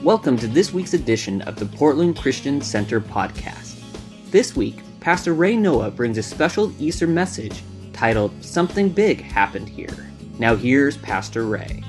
Welcome to this week's edition of the Portland Christian Center podcast. This week, Pastor Ray Noah brings a special Easter message titled Something Big Happened Here. Now here's Pastor Ray.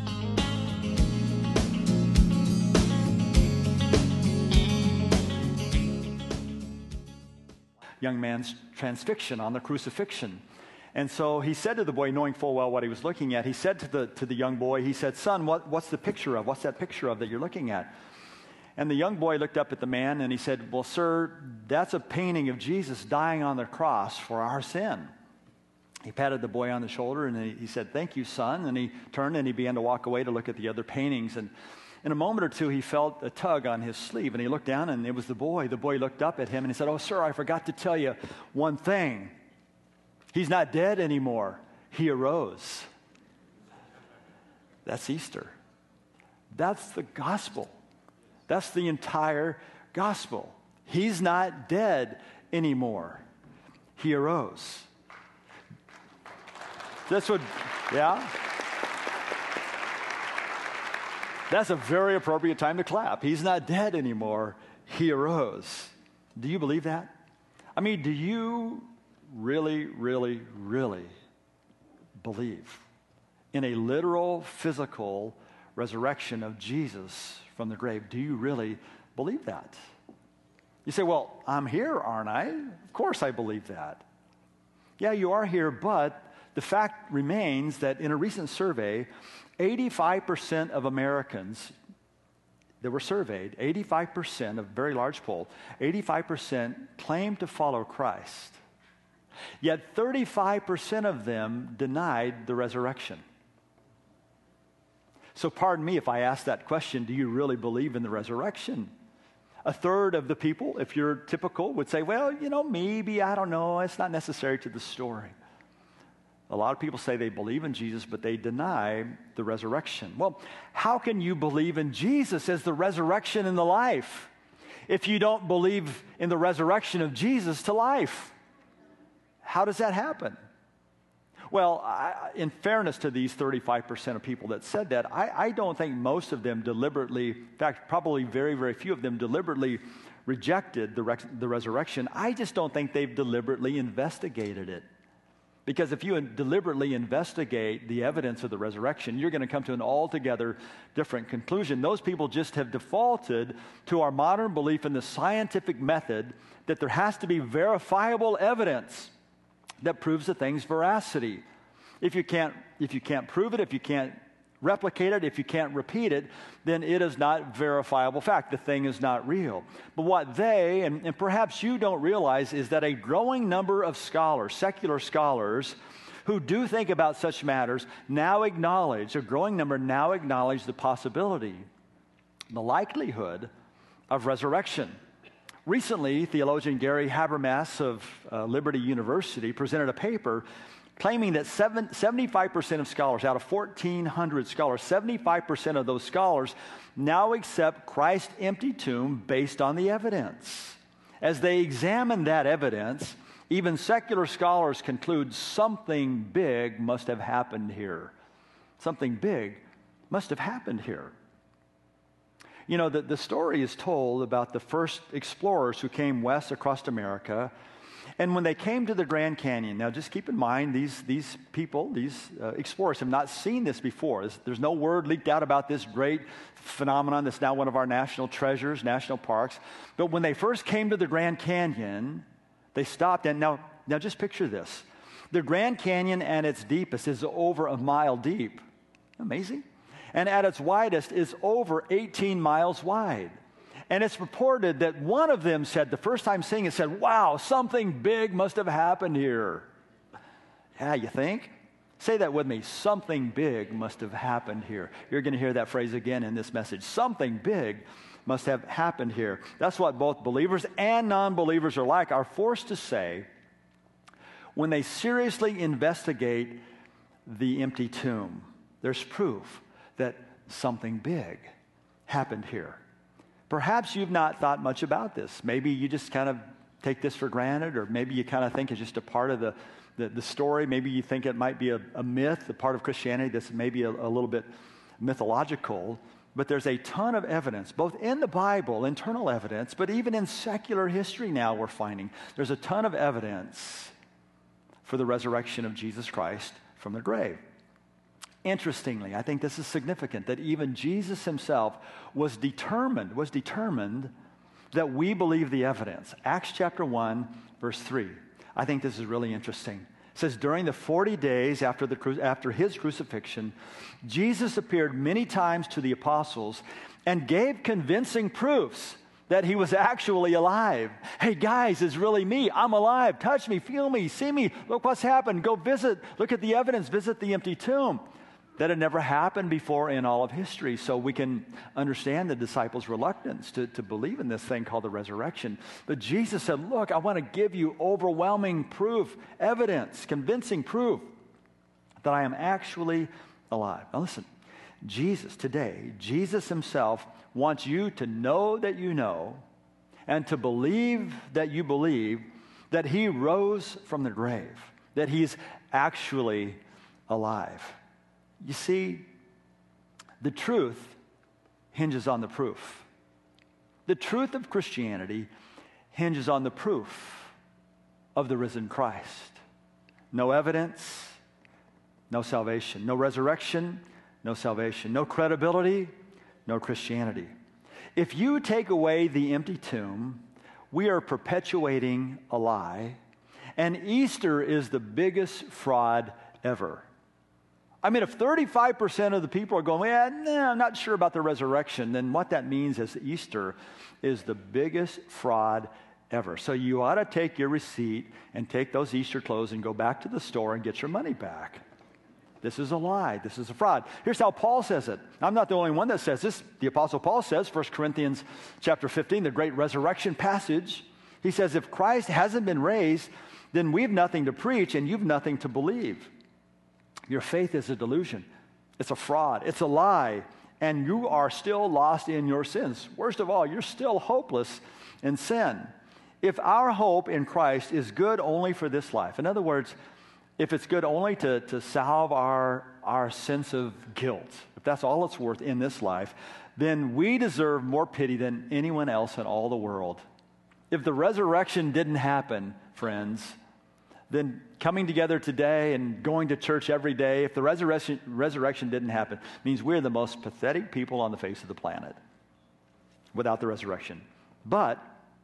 Young man's transfixion on the crucifixion. And so he said to the boy, knowing full well what he was looking at, he said to the young boy, he said, "Son, what's the picture of? What's that picture of that you're looking at?" And the young boy looked up at the man and he said, "Well, sir, that's a painting of Jesus dying on the cross for our sin." He patted the boy on the shoulder and he said, "Thank you, son." And he turned and he began to walk away to look at the other paintings. And in a moment or two, he felt a tug on his sleeve and he looked down and it was the boy. The boy looked up at him and he said, "Oh, sir, I forgot to tell you one thing. He's not dead anymore. He arose." That's Easter. That's the gospel. That's the entire gospel. He's not dead anymore. He arose. That's what, yeah? That's a very appropriate time to clap. He's not dead anymore. He arose. Do you believe that? I mean, do you really, really, really believe in a literal, physical resurrection of Jesus from the grave? Do you really believe that? You say, "Well, I'm here, aren't I?" Of course I believe that. Yeah, you are here, but the fact remains that in a recent survey, 85% of Americans that were surveyed, 85%, a very large poll, 85% claim to follow Christ. Yet 35% of them denied the resurrection. So pardon me if I ask that question, do you really believe in the resurrection? A third of the people, if you're typical, would say, "Well, maybe, I don't know, it's not necessary to the story." A lot of people say they believe in Jesus, but they deny the resurrection. Well, how can you believe in Jesus as the resurrection and the life if you don't believe in the resurrection of Jesus to life? How does that happen? Well, in fairness to these 35% of people that said that, I don't think most of them deliberately, in fact, probably very, very few of them deliberately rejected the resurrection. I just don't think they've deliberately investigated it. Because if you deliberately investigate the evidence of the resurrection, you're going to come to an altogether different conclusion. Those people just have defaulted to our modern belief in the scientific method that there has to be verifiable evidence that proves a thing's veracity. If you can't prove it, if you can't replicate it, if you can't repeat it, then it is not verifiable fact. The thing is not real. But what they, and perhaps you don't realize, is that a growing number of scholars, secular scholars, who do think about such matters now acknowledge, a growing number now acknowledge the possibility, the likelihood of resurrection. Recently, theologian Gary Habermas of Liberty University presented a paper claiming that 75% of scholars, out of 1,400 scholars, 75% of those scholars now accept Christ's empty tomb based on the evidence. As they examine that evidence, even secular scholars conclude something big must have happened here. Something big must have happened here. The story is told about the first explorers who came west across America. And when they came to the Grand Canyon, now just keep in mind, these people, these explorers have not seen this before. There's no word leaked out about this great phenomenon that's now one of our national treasures, national parks. But when they first came to the Grand Canyon, they stopped. And now just picture this. The Grand Canyon at its deepest is over a mile deep. Amazing. And at its widest is over 18 miles wide. And it's reported that one of them said, the first time seeing it, said, "Wow, something big must have happened here." Yeah, you think? Say that with me. Something big must have happened here. You're going to hear that phrase again in this message. Something big must have happened here. That's what both believers and non-believers are forced to say when they seriously investigate the empty tomb. There's proof that something big happened here. Perhaps you've not thought much about this. Maybe you just kind of take this for granted, or maybe you kind of think it's just a part of the story. Maybe you think it might be a myth, a part of Christianity that's maybe a little bit mythological. But there's a ton of evidence, both in the Bible, internal evidence, but even in secular history now we're finding there's a ton of evidence for the resurrection of Jesus Christ from the grave. Interestingly, I think this is significant that even Jesus himself was determined that we believe the evidence. Acts chapter 1, verse 3. I think this is really interesting. It says, during the 40 days after his crucifixion, Jesus appeared many times to the apostles and gave convincing proofs that he was actually alive. Hey guys, it's really me. I'm alive. Touch me, feel me, see me. Look what's happened. Go visit. Look at the evidence. Visit the empty tomb. That had never happened before in all of history. So we can understand the disciples' reluctance to believe in this thing called the resurrection. But Jesus said, look, I want to give you overwhelming proof, evidence, convincing proof that I am actually alive. Now listen, Jesus himself wants you to know that you know and to believe that you believe that he rose from the grave, that he's actually alive. You see, the truth hinges on the proof. The truth of Christianity hinges on the proof of the risen Christ. No evidence, no salvation. No resurrection, no salvation. No credibility, no Christianity. If you take away the empty tomb, we are perpetuating a lie, and Easter is the biggest fraud ever. I mean, if 35% of the people are going, I'm not sure about the resurrection, then what that means is Easter is the biggest fraud ever. So you ought to take your receipt and take those Easter clothes and go back to the store and get your money back. This is a lie. This is a fraud. Here's how Paul says it. I'm not the only one that says this. The Apostle Paul says, 1 Corinthians chapter 15, the great resurrection passage. He says, if Christ hasn't been raised, then we've nothing to preach and you've nothing to believe. Your faith is a delusion. It's a fraud. It's a lie. And you are still lost in your sins. Worst of all, you're still hopeless in sin. If our hope in Christ is good only for this life, in other words, if it's good only to salve our sense of guilt, if that's all it's worth in this life, then we deserve more pity than anyone else in all the world. If the resurrection didn't happen, friends, then coming together today and going to church every day, if the resurrection didn't happen, means we're the most pathetic people on the face of the planet without the resurrection. But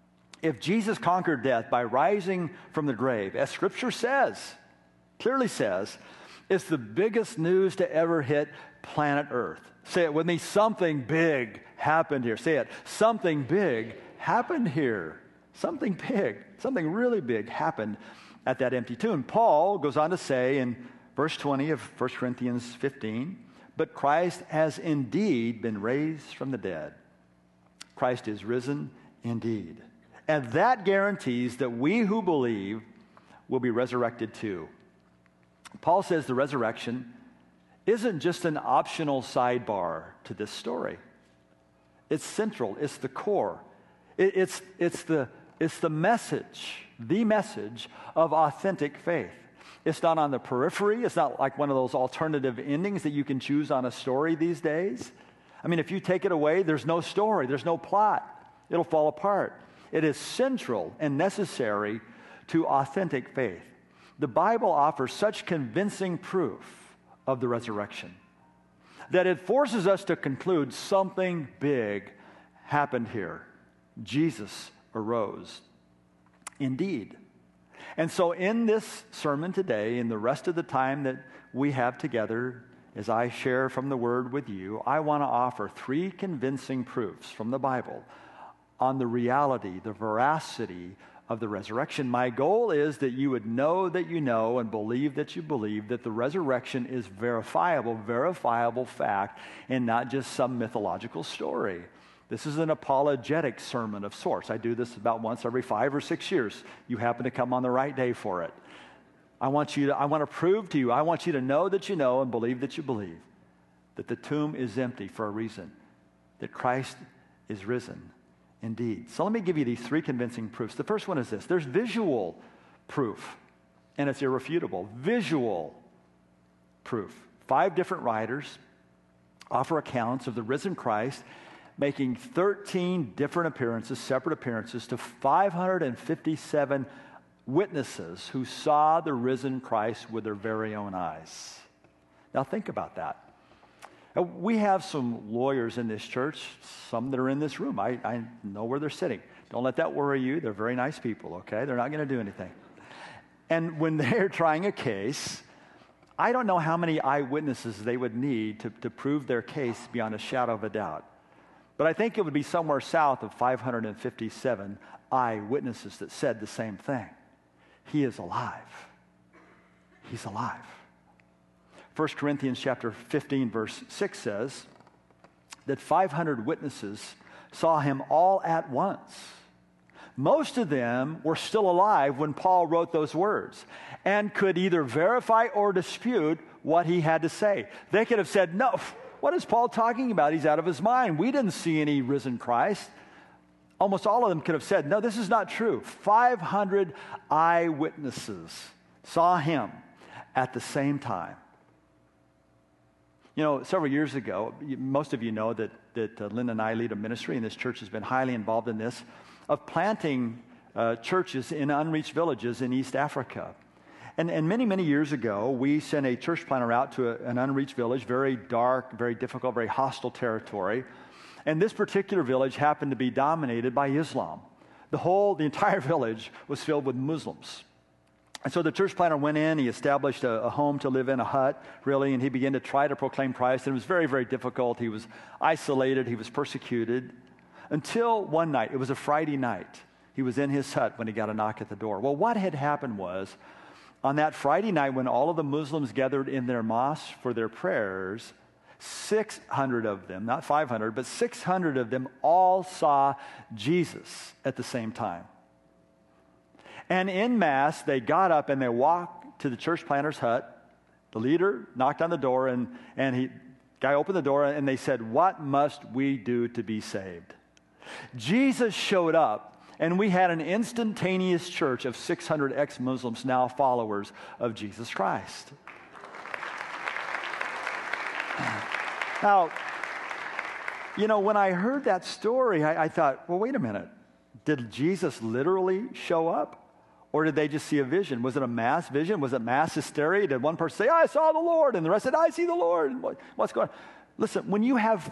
if Jesus conquered death by rising from the grave, as Scripture says, clearly says, it's the biggest news to ever hit planet Earth. Say it with me, something big happened here. Say it, something big happened here. Something big, something really big happened at that empty tomb. Paul goes on to say in verse 20 of 1 Corinthians 15, but Christ has indeed been raised from the dead. Christ is risen indeed. And that guarantees that we who believe will be resurrected too. Paul says the resurrection isn't just an optional sidebar to this story. It's central. It's the core. It's the message of authentic faith. It's not on the periphery. It's not like one of those alternative endings that you can choose on a story these days. I mean, if you take it away, there's no story, there's no plot. It'll fall apart. It is central and necessary to authentic faith. The Bible offers such convincing proof of the resurrection that it forces us to conclude something big happened here. Jesus arose indeed. And so in this sermon today, in the rest of the time that we have together, as I share from the Word with you, I want to offer 3 convincing proofs from the Bible on the reality, the veracity of the resurrection. My goal is that you would know that you know and believe that you believe that the resurrection is verifiable fact and not just some mythological story. This is an apologetic sermon of sorts. I do this about once every 5 or 6 years. You happen to come on the right day for it. I want to prove to you, I want you to know that you know and believe that you believe that the tomb is empty for a reason, that Christ is risen indeed. So let me give you these 3 convincing proofs. The first one is this. There's visual proof, and it's irrefutable. Visual proof. 5 different writers offer accounts of the risen Christ, making 13 different appearances, separate appearances, to 557 witnesses who saw the risen Christ with their very own eyes. Now think about that. We have some lawyers in this church, some that are in this room. I know where they're sitting. Don't let that worry you. They're very nice people, okay? They're not going to do anything. And when they're trying a case, I don't know how many eyewitnesses they would need to prove their case beyond a shadow of a doubt. But I think it would be somewhere south of 557 eyewitnesses that said the same thing. He is alive. He's alive. 1 Corinthians chapter 15, verse 6 says that 500 witnesses saw him all at once. Most of them were still alive when Paul wrote those words and could either verify or dispute what he had to say. They could have said, no, what is Paul talking about? He's out of his mind. We didn't see any risen Christ. Almost all of them could have said, no, this is not true. 500 eyewitnesses saw him at the same time. You know, several years ago, most of you know that Linda and I lead a ministry, and this church has been highly involved in this, of planting churches in unreached villages in East Africa. And many, many years ago, we sent a church planter out to an unreached village, very dark, very difficult, very hostile territory. And this particular village happened to be dominated by Islam. The entire village was filled with Muslims. And so the church planter went in, he established a home to live in, a hut, really, and he began to try to proclaim Christ. And it was very, very difficult. He was isolated, he was persecuted, until one night, it was a Friday night, he was in his hut when he got a knock at the door. Well, what had happened was, on that Friday night when all of the Muslims gathered in their mosque for their prayers, 600 of them, not 500, but 600 of them all saw Jesus at the same time. And en masse, they got up and they walked to the church planter's hut. The leader knocked on the door, and guy opened the door, and they said, "What must we do to be saved?" Jesus showed up, and we had an instantaneous church of 600 ex-Muslims, now followers of Jesus Christ. Now, you know, when I heard that story, I thought, well, wait a minute. Did Jesus literally show up? Or did they just see a vision? Was it a mass vision? Was it mass hysteria? Did one person say, I saw the Lord, and the rest said, I see the Lord? What's going on? Listen, when you have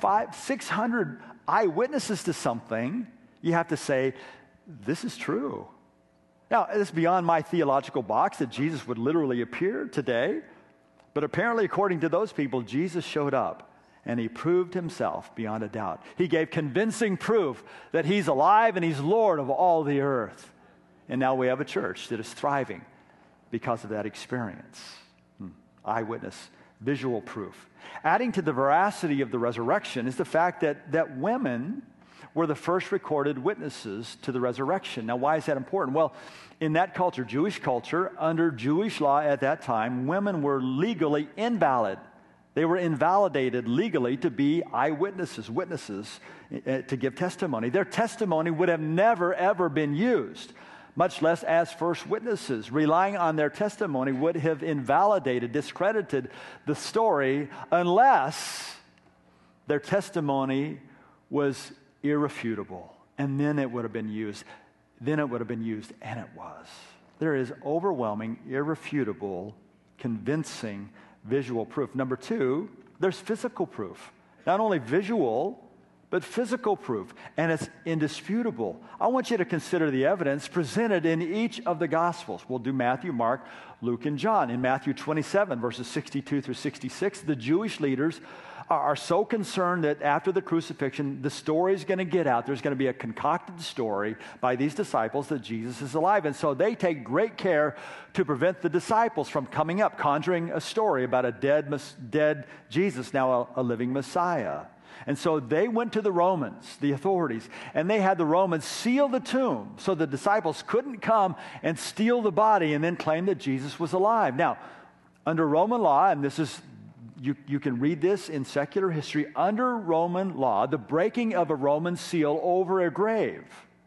600 eyewitnesses to something, you have to say, this is true. Now, it's beyond my theological box that Jesus would literally appear today, but apparently, according to those people, Jesus showed up, and he proved himself beyond a doubt. He gave convincing proof that he's alive and he's Lord of all the earth. And now we have a church that is thriving because of that experience. Eyewitness, visual proof. Adding to the veracity of the resurrection is the fact that women were the first recorded witnesses to the resurrection. Now, why is that important? Well, in that culture, Jewish culture, under Jewish law at that time, women were legally invalid. They were invalidated legally to be eyewitnesses, witnesses, to give testimony. Their testimony would have never, ever been used, much less as first witnesses. Relying on their testimony would have invalidated, discredited the story unless their testimony was irrefutable. And then it would have been used. Then it would have been used, and it was. There is overwhelming, irrefutable, convincing visual proof. Number two, there's physical proof. Not only visual, but physical proof, and it's indisputable. I want you to consider the evidence presented in each of the Gospels. We'll do Matthew, Mark, Luke, and John. In Matthew 27, verses 62 through 66, the Jewish leaders are so concerned that after the crucifixion, the story is going to get out. There's going to be a concocted story by these disciples that Jesus is alive. And so they take great care to prevent the disciples from coming up, conjuring a story about a dead Jesus, now a living Messiah. And so they went to the Romans, the authorities, and they had the Romans seal the tomb so the disciples couldn't come and steal the body and then claim that Jesus was alive. Now, under Roman law, and this is, you can read this in secular history, under Roman law, the breaking of a Roman seal over a grave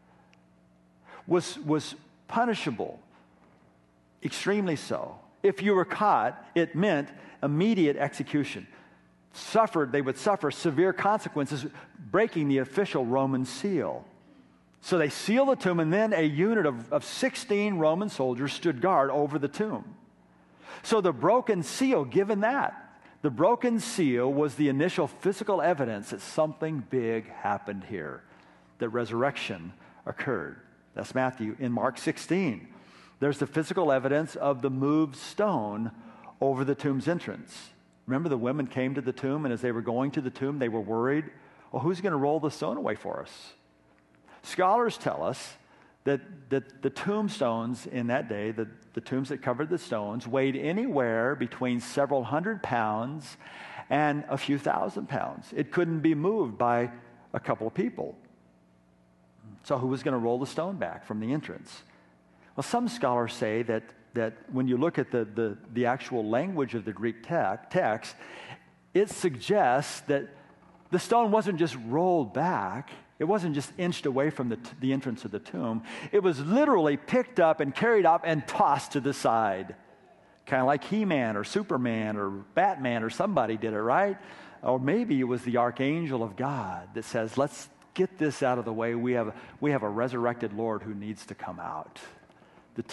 was punishable, extremely so. If you were caught, it meant immediate execution. they would suffer severe consequences, breaking the official Roman seal. So they sealed the tomb, and then a unit of 16 Roman soldiers stood guard over the tomb. So the broken seal, the broken seal was the initial physical evidence that something big happened here, that resurrection occurred. That's Matthew. In Mark 16, there's the physical evidence of the moved stone over the tomb's entrance. Remember, the women came to the tomb, and as they were going to the tomb, they were worried, well, who's going to roll the stone away for us? Scholars tell us that the tombstones in that day, the tombs that covered the stones, weighed anywhere between several hundred pounds and a few thousand pounds. It couldn't be moved by a couple of people. So who was going to roll the stone back from the entrance? Well, some scholars say that when you look at the actual language of the Greek text, it suggests that the stone wasn't just rolled back. It wasn't just inched away from the entrance of the tomb. It was literally picked up and carried up and tossed to the side. Kind of like He-Man or Superman or Batman or somebody did it, right? Or maybe it was the archangel of God that says, let's get this out of the way. We have a resurrected Lord who needs to come out. The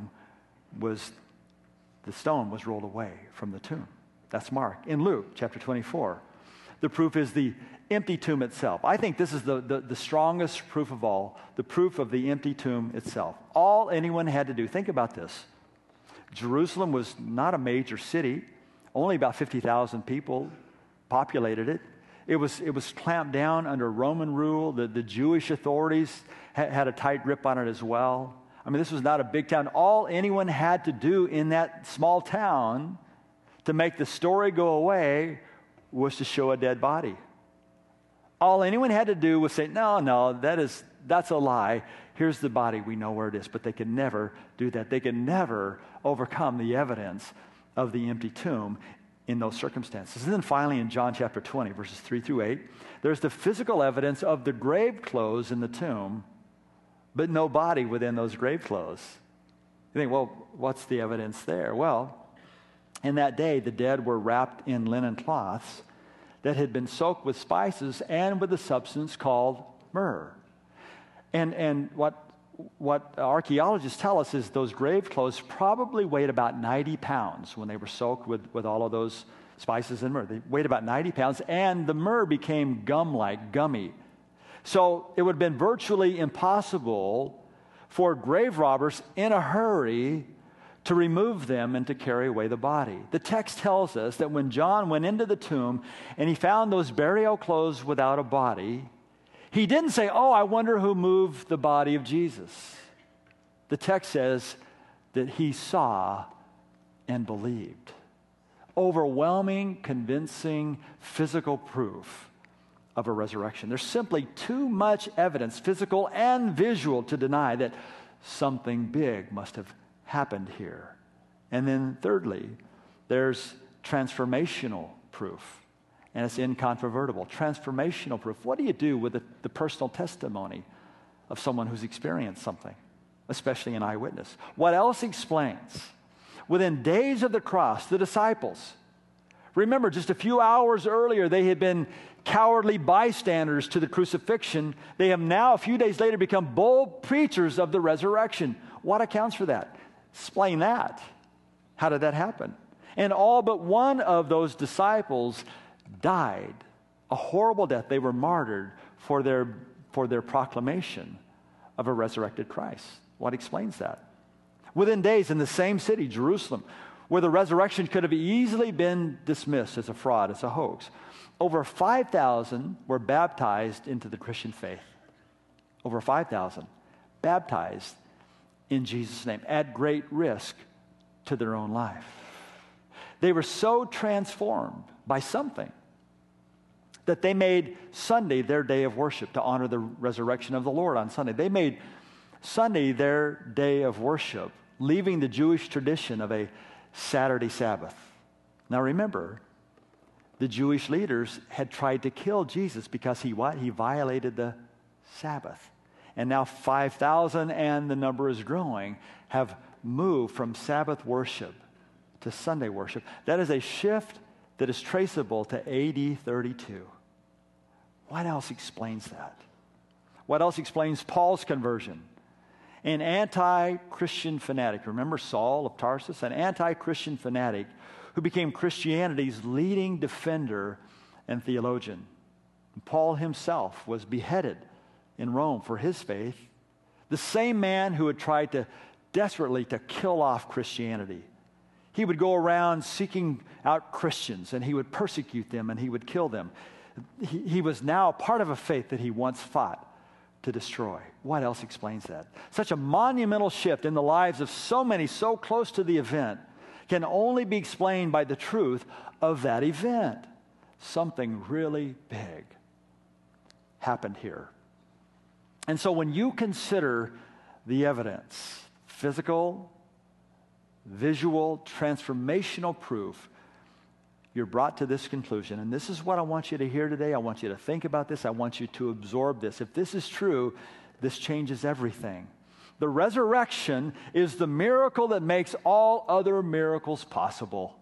stone was rolled away from the tomb. That's Mark. In Luke chapter 24, the proof is the empty tomb itself. I think this is the strongest proof of all, the proof of the empty tomb itself. All anyone had to do, think about this. Jerusalem was not a major city. Only about 50,000 people populated it. It was clamped down under Roman rule. The Jewish authorities had a tight grip on it as well. I mean, this was not a big town. All anyone had to do in that small town to make the story go away was to show a dead body. All anyone had to do was say, no, that's a lie. Here's the body. We know where it is. But they could never do that. They could never overcome the evidence of the empty tomb in those circumstances. And then finally in John chapter 20, verses 3 through 8, there's the physical evidence of the grave clothes in the tomb, but no body within those grave clothes. You think, well, what's the evidence there? Well, in that day, the dead were wrapped in linen cloths that had been soaked with spices and with a substance called myrrh. And what archaeologists tell us is those grave clothes probably weighed about 90 pounds when they were soaked with all of those spices and myrrh. They weighed about 90 pounds, and the myrrh became gummy. So it would have been virtually impossible for grave robbers in a hurry to remove them and to carry away the body. The text tells us that when John went into the tomb and he found those burial clothes without a body, he didn't say, I wonder who moved the body of Jesus. The text says that he saw and believed. Overwhelming, convincing, physical proof of a resurrection. There's simply too much evidence, physical and visual, to deny that something big must have happened here. And then thirdly, there's transformational proof. And it's incontrovertible. Transformational proof. What do you do with the personal testimony of someone who's experienced something, especially an eyewitness? What else explains? Within days of the cross, the disciples, remember, just a few hours earlier, they had been cowardly bystanders to the crucifixion. They have now, a few days later, become bold preachers of the resurrection. What accounts for that? Explain that. How did that happen? And all but one of those disciples died a horrible death. They were martyred for their proclamation of a resurrected Christ. What explains that? Within days, in the same city, Jerusalem, where the resurrection could have easily been dismissed as a fraud, as a hoax, over 5,000 were baptized into the Christian faith. Over 5,000 baptized in Jesus' name, at great risk to their own life. They were so transformed by something that they made Sunday their day of worship to honor the resurrection of the Lord on Sunday. They made Sunday their day of worship, leaving the Jewish tradition of a Saturday Sabbath. Now remember, the Jewish leaders had tried to kill Jesus because he violated the Sabbath. And now 5,000, and the number is growing, have moved from Sabbath worship to Sunday worship. That is a shift that is traceable to AD 32. What else explains that? What else explains Paul's conversion? An anti-Christian fanatic. Remember Saul of Tarsus? An anti-Christian fanatic who became Christianity's leading defender and theologian. Paul himself was beheaded in Rome for his faith. The same man who had tried to desperately to kill off Christianity. He would go around seeking out Christians, and he would persecute them, and he would kill them. He was now part of a faith that he once fought to destroy. What else explains that? Such a monumental shift in the lives of so many so close to the event can only be explained by the truth of that event. Something really big happened here. And so when you consider the evidence, physical, visual, transformational proof, you're brought to this conclusion. And this is what I want you to hear today. I want you to think about this. I want you to absorb this. If this is true, this changes everything. The resurrection is the miracle that makes all other miracles possible.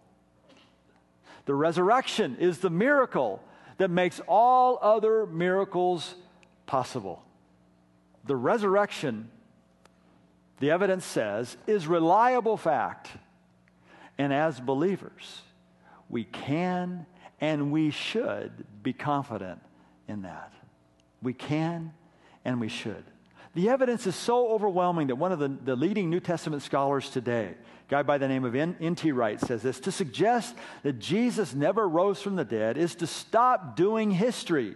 The resurrection is the miracle that makes all other miracles possible. The resurrection, the evidence says, is reliable fact. And as believers, we can and we should be confident in that. We can and we should. The evidence is so overwhelming that one of the leading New Testament scholars today, a guy by the name of N.T. Wright, says this: to suggest that Jesus never rose from the dead is to stop doing history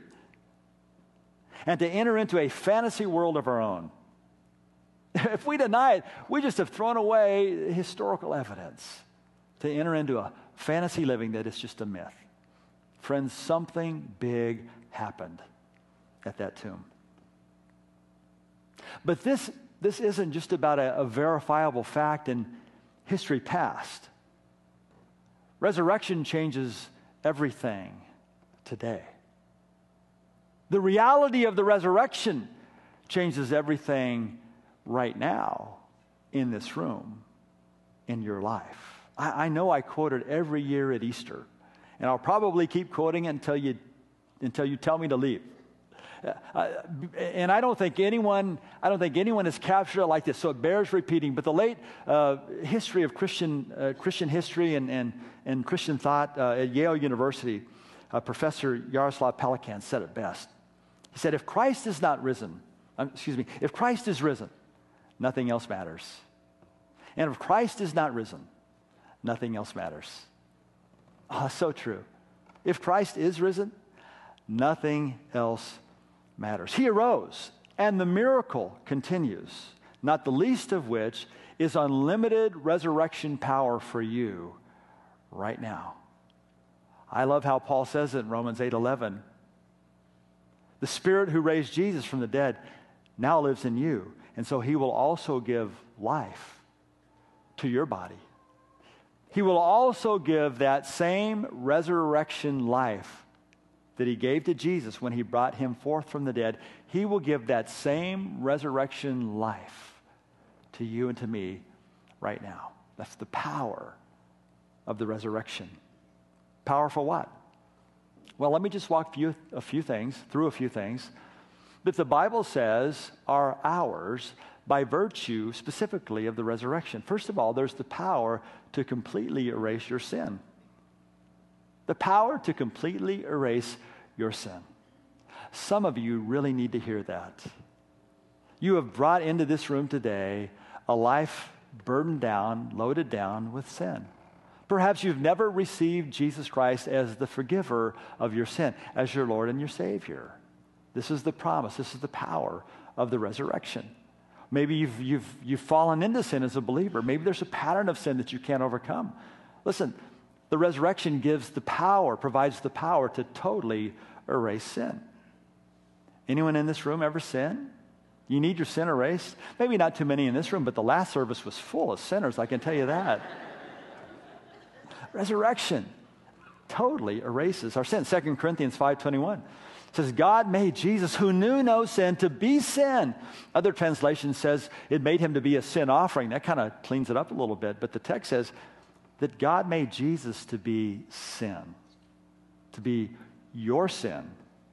and to enter into a fantasy world of our own. If we deny it, we just have thrown away historical evidence to enter into a fantasy living that is just a myth. Friends, something big happened at that tomb. But this isn't just about a verifiable fact in history past. Resurrection changes everything today. The reality of the resurrection changes everything right now in this room, in your life. I know I quote it every year at Easter, and I'll probably keep quoting it until you tell me to leave. And I don't think anyone has captured it like this, so it bears repeating. But the late history of Christian history and Christian thought at Yale University, Professor Jaroslav Pelikan said it best. He said, if Christ is risen, nothing else matters. And if Christ is not risen, nothing else matters. Oh, so true. If Christ is risen, nothing else matters. He arose, and the miracle continues, not the least of which is unlimited resurrection power for you right now. I love how Paul says it in Romans 8:11. The Spirit who raised Jesus from the dead now lives in you, and so he will also give life to your body. He will also give that same resurrection life that he gave to Jesus when he brought him forth from the dead. He will give that same resurrection life to you and to me right now. That's the power of the resurrection. Power for what? Well, let me just walk through a few things that the Bible says are ours by virtue specifically of the resurrection. First of all, there's the power to completely erase your sin. The power to completely erase your sin. Some of you really need to hear that. You have brought into this room today a life burdened down, loaded down with sin. Perhaps you've never received Jesus Christ as the forgiver of your sin, as your Lord and your Savior. This is the promise. This is the power of the resurrection. Maybe you've fallen into sin as a believer. Maybe there's a pattern of sin that you can't overcome. Listen, the resurrection provides the power to totally erase sin. Anyone in this room ever sin? You need your sin erased? Maybe not too many in this room, but the last service was full of sinners, I can tell you that. Resurrection totally erases our sin. 2 Corinthians 5:21 says, God made Jesus, who knew no sin, to be sin. Other translation says it made him to be a sin offering. That kind of cleans it up a little bit. But the text says that God made Jesus to be sin. to be your sin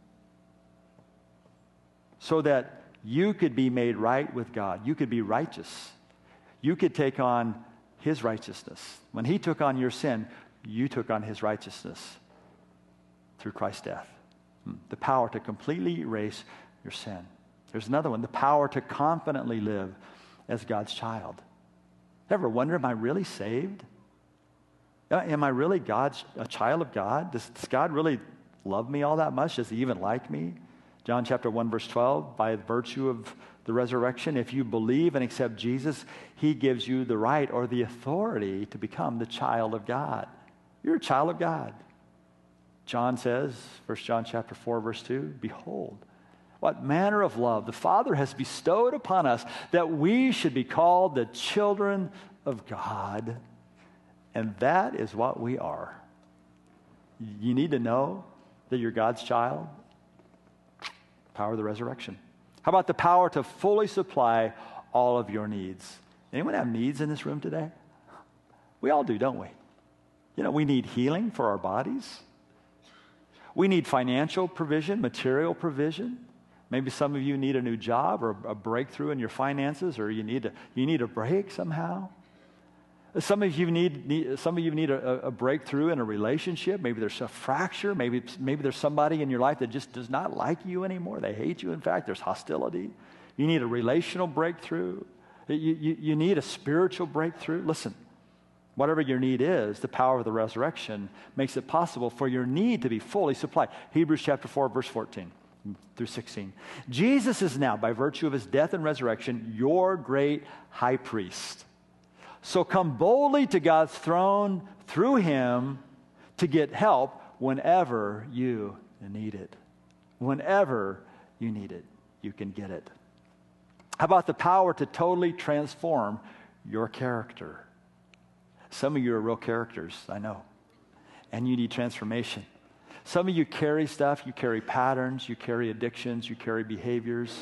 so that you could be made right with God. You could be righteous. You could take on his righteousness. When he took on your sin, you took on his righteousness through Christ's death. The power to completely erase your sin. There's another one, the power to confidently live as God's child. Ever wonder, am I really saved? Am I really a child of God? Does God really love me all that much? Does he even like me? John chapter 1, verse 12, by virtue of the resurrection, if you believe and accept Jesus, he gives you the right or the authority to become the child of God. You're a child of God. John says, 1 John chapter 4, verse 2, behold, what manner of love the Father has bestowed upon us that we should be called the children of God. And that is what we are. You need to know that you're God's child. Power of the resurrection. How about the power to fully supply all of your needs? Anyone have needs in this room today? We all do, don't we? You know, we need healing for our bodies. We need financial provision, material provision. Maybe some of you need a new job or a breakthrough in your finances, or you need a break somehow. Some of you need a breakthrough in a relationship. Maybe there's a fracture. Maybe there's somebody in your life that just does not like you anymore. They hate you. In fact, there's hostility. You need a relational breakthrough. You need a spiritual breakthrough. Listen, whatever your need is, the power of the resurrection makes it possible for your need to be fully supplied. Hebrews chapter 4, verse 14 through 16. Jesus is now, by virtue of his death and resurrection, your great high priest. So come boldly to God's throne through him to get help whenever you need it. Whenever you need it, you can get it. How about the power to totally transform your character? Some of you are real characters, I know, and you need transformation. Some of you carry stuff, you carry patterns, you carry addictions, you carry behaviors,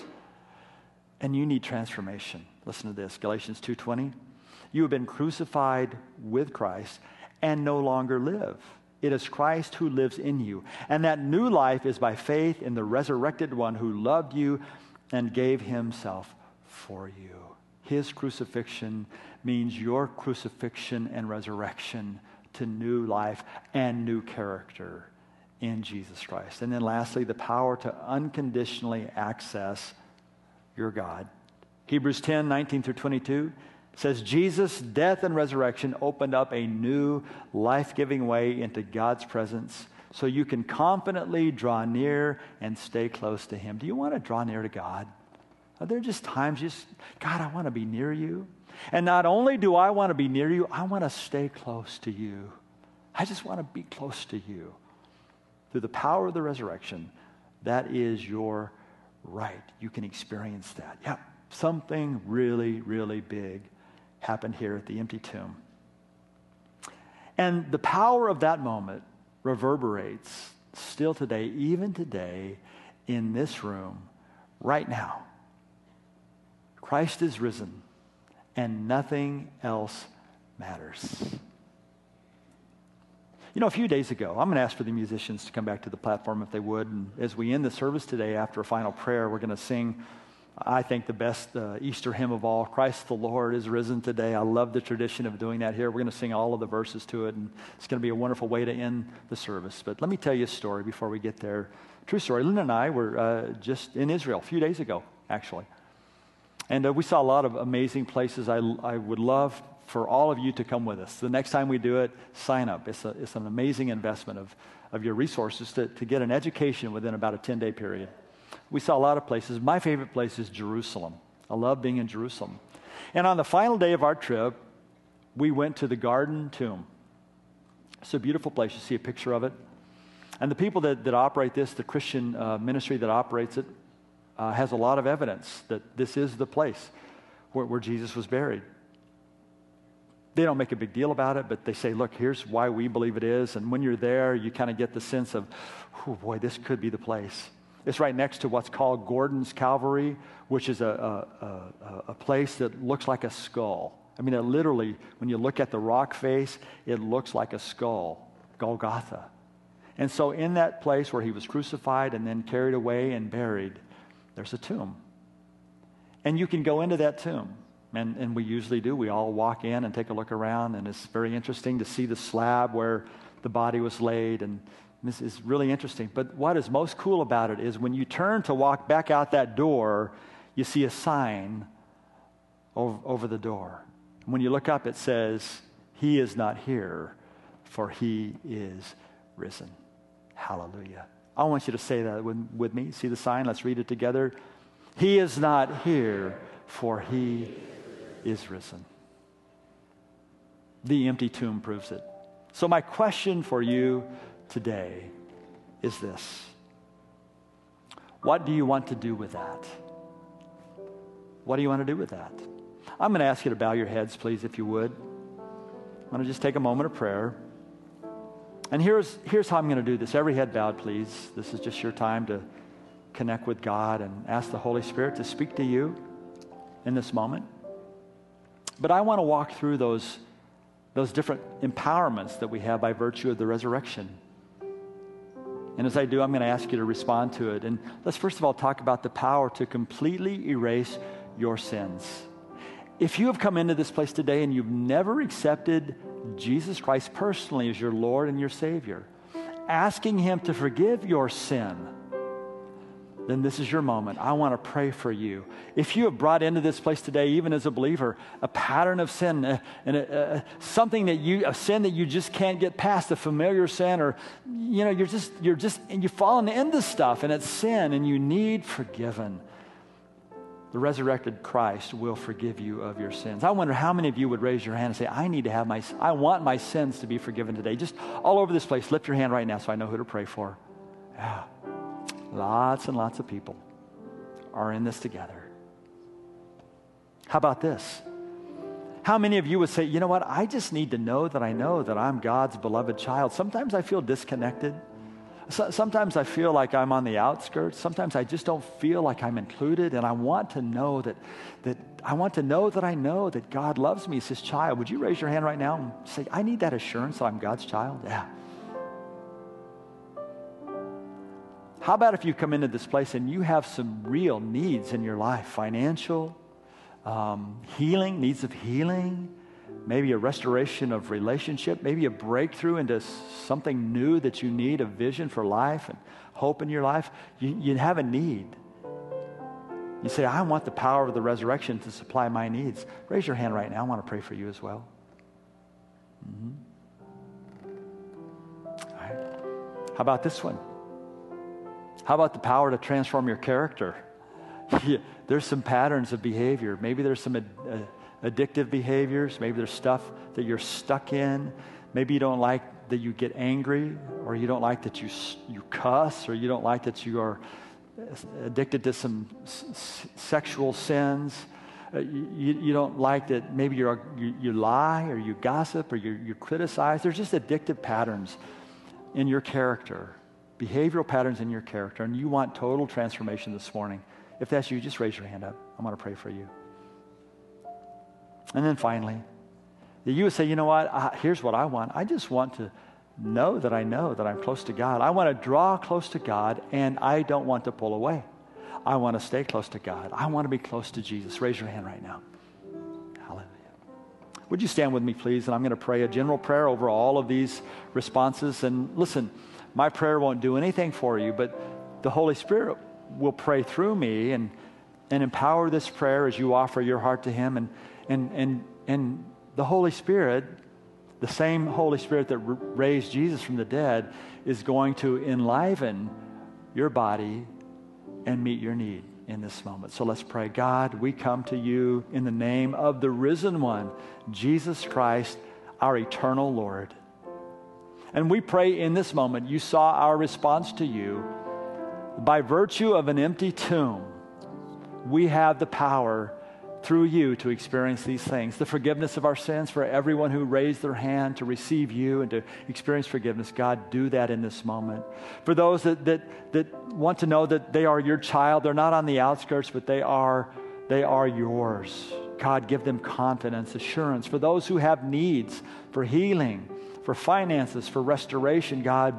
and you need transformation. Listen to this, Galatians 2:20. You have been crucified with Christ and no longer live. It is Christ who lives in you. And that new life is by faith in the resurrected one who loved you and gave himself for you. His crucifixion means your crucifixion and resurrection to new life and new character in Jesus Christ. And then lastly, the power to unconditionally access your God. Hebrews 10:19 through 22 says Jesus' death and resurrection opened up a new life-giving way into God's presence so you can confidently draw near and stay close to him. Do you want to draw near to God? Are there just times God, I want to be near you? And not only do I want to be near you, I want to stay close to you. I just want to be close to you. Through the power of the resurrection, that is your right. You can experience that. Yeah, something really, really big happened here at the empty tomb. And the power of that moment reverberates still today, even today, in this room, right now. Christ is risen, and nothing else matters. You know, a few days ago, I'm going to ask for the musicians to come back to the platform if they would. And as we end the service today, after a final prayer, we're going to sing, I think, the best Easter hymn of all, Christ the Lord is risen today. I love the tradition of doing that here. We're going to sing all of the verses to it, and it's going to be a wonderful way to end the service. But let me tell you a story before we get there. True story. Linda and I were just in Israel a few days ago, actually. And we saw a lot of amazing places. I would love for all of you to come with us. The next time we do it, sign up. It's an amazing investment of your resources to get an education within about a 10-day period. We saw a lot of places. My favorite place is Jerusalem. I love being in Jerusalem. And on the final day of our trip, we went to the Garden Tomb. It's a beautiful place. You see a picture of it. And the people that operate this, the Christian ministry that operates it, has a lot of evidence that this is the place where Jesus was buried. They don't make a big deal about it, but they say, look, here's why we believe it is. And when you're there, you kind of get the sense of, oh boy, this could be the place. It's right next to what's called Gordon's Calvary, which is a place that looks like a skull. I mean, it literally, when you look at the rock face, it looks like a skull, Golgotha. And so in that place where he was crucified and then carried away and buried, there's a tomb. And you can go into that tomb. And we usually do. We all walk in and take a look around, and it's very interesting to see the slab where the body was laid, and this is really interesting. But what is most cool about it is when you turn to walk back out that door, you see a sign over the door. And when you look up, it says, "He is not here, for he is risen." Hallelujah. I want you to say that with me. See the sign? Let's read it together. He is not here, for he is risen. The empty tomb proves it. So my question for you today is this. What do you want to do with that? What do you want to do with that? I'm going to ask you to bow your heads, please, if you would. I'm going to just take a moment of prayer. And here's how I'm going to do this. Every head bowed, please. This is just your time to connect with God and ask the Holy Spirit to speak to you in this moment. But I want to walk through those different empowerments that we have by virtue of the resurrection. And as I do, I'm going to ask you to respond to it. And let's first of all talk about the power to completely erase your sins. If you have come into this place today and you've never accepted Jesus Christ personally as your Lord and your Savior, asking Him to forgive your sin, then this is your moment. I want to pray for you. If you have brought into this place today, even as a believer, a pattern of sin, a sin that you just can't get past, a familiar sin, or you've fallen into stuff and it's sin and you need forgiven, the resurrected Christ will forgive you of your sins. I wonder how many of you would raise your hand and say, I want my sins to be forgiven today. Just all over this place, lift your hand right now so I know who to pray for. Yeah. Lots and lots of people are in this together. How about this? How many of you would say, you know what, I just need to know that I'm God's beloved child. Sometimes I feel disconnected. Sometimes I feel like I'm on the outskirts. Sometimes I just don't feel like I'm included, and I want to know that I know that God loves me as His child. Would you raise your hand right now and say, I need that assurance that I'm God's child? Yeah. How about if you come into this place and you have some real needs in your life, financial, healing, needs of healing, maybe a restoration of relationship, maybe a breakthrough into something new that you need, a vision for life and hope in your life. You have a need. You say, I want the power of the resurrection to supply my needs. Raise your hand right now. I want to pray for you as well. All right. How about this one? How about the power to transform your character? There's some patterns of behavior. Maybe there's some addictive behaviors. Maybe there's stuff that you're stuck in. Maybe you don't like that you get angry, or you don't like that you cuss, or you don't like that you are addicted to some sexual sins. You don't like that maybe you lie, or you gossip, or you criticize. There's just addictive patterns in your character. Behavioral patterns in your character, and you want total transformation this morning. If that's you, just raise your hand up. I'm going to pray for you. And then finally, you would say, you know what, here's what I want. I just want to know that I'm close to God. I want to draw close to God, and I don't want to pull away. I want to stay close to God. I want to be close to Jesus. Raise your hand right now. Hallelujah. Would you stand with me, please? And I'm going to pray a general prayer over all of these responses. And listen, my prayer won't do anything for you, but the Holy Spirit will pray through me and empower this prayer as you offer your heart to Him. And the Holy Spirit, the same Holy Spirit that raised Jesus from the dead, is going to enliven your body and meet your need in this moment. So let's pray. God, we come to you in the name of the risen one, Jesus Christ, our eternal Lord. And we pray in this moment, you saw our response to you. By virtue of an empty tomb, we have the power through you to experience these things. The forgiveness of our sins for everyone who raised their hand to receive you and to experience forgiveness. God, do that in this moment. For those that want to know that they are your child, they're not on the outskirts, but they are yours. God, give them confidence, assurance. For those who have needs for healing, for finances, for restoration, God,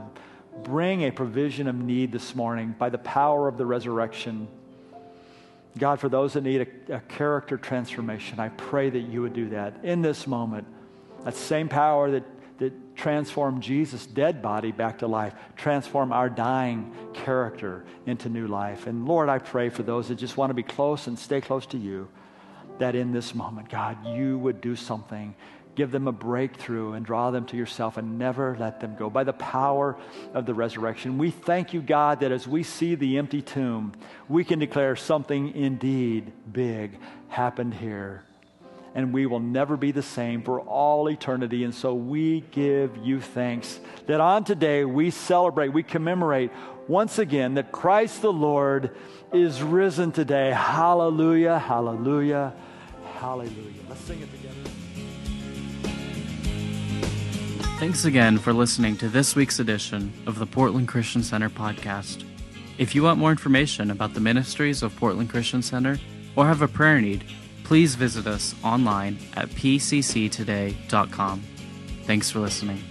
bring a provision of need this morning by the power of the resurrection. God, for those that need a character transformation, I pray that you would do that in this moment. That same power that transformed Jesus' dead body back to life, transform our dying character into new life. And Lord, I pray for those that just want to be close and stay close to you, that in this moment, God, you would do something. Give them a breakthrough and draw them to yourself and never let them go. By the power of the resurrection, we thank you, God, that as we see the empty tomb, we can declare something indeed big happened here. And we will never be the same for all eternity. And so we give you thanks that on today we celebrate, we commemorate once again that Christ the Lord is risen today. Hallelujah, hallelujah, hallelujah. Let's sing it together. Thanks again for listening to this week's edition of the Portland Christian Center podcast. If you want more information about the ministries of Portland Christian Center or have a prayer need, please visit us online at pcctoday.com. Thanks for listening.